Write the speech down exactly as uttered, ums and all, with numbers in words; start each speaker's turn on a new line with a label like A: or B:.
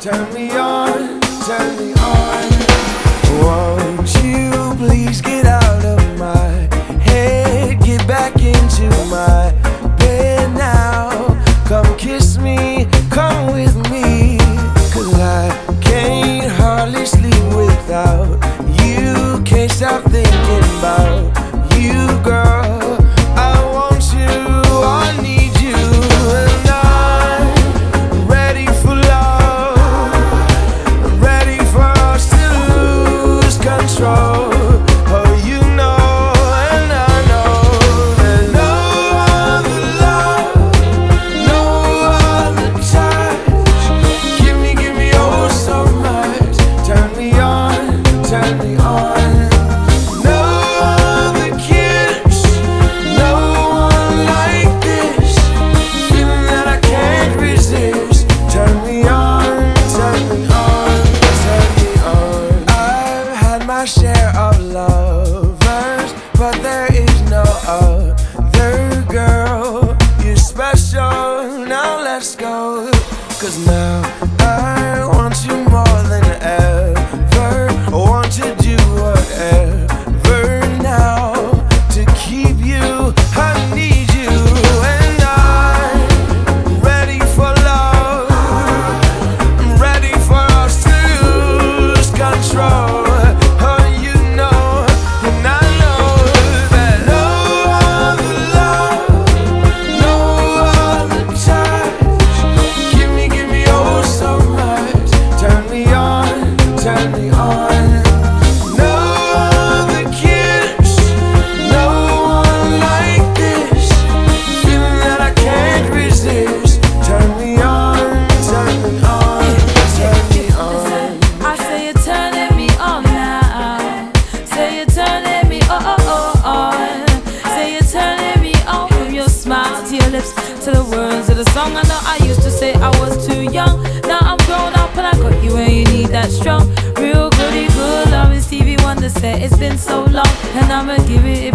A: turn me on, turn me on. Won't you please get out of my head, get back into my bed now. Come kiss me, come with me, 'cause I can't hardly sleep without you. Can't stop thinking about you, girl. I want you, I need you, and I'm ready for love. I'm ready for us to lose control. Oh, you know, and I know that no other love, no other touch. Give me, give me oh so much. Turn me on, turn me on. My share of lovers, but there is no other girl. You're special, now let's go. 'Cause now I want you more than ever. I want to do whatever now to keep you. I need you, and I'm ready for love. I'm ready for us to lose control.
B: To the words of the song, I know I used to say I was too young. Now I'm grown up and I got you and you need that strong, real goody good love. And Stevie Wonder said it's been so long, and I'ma give it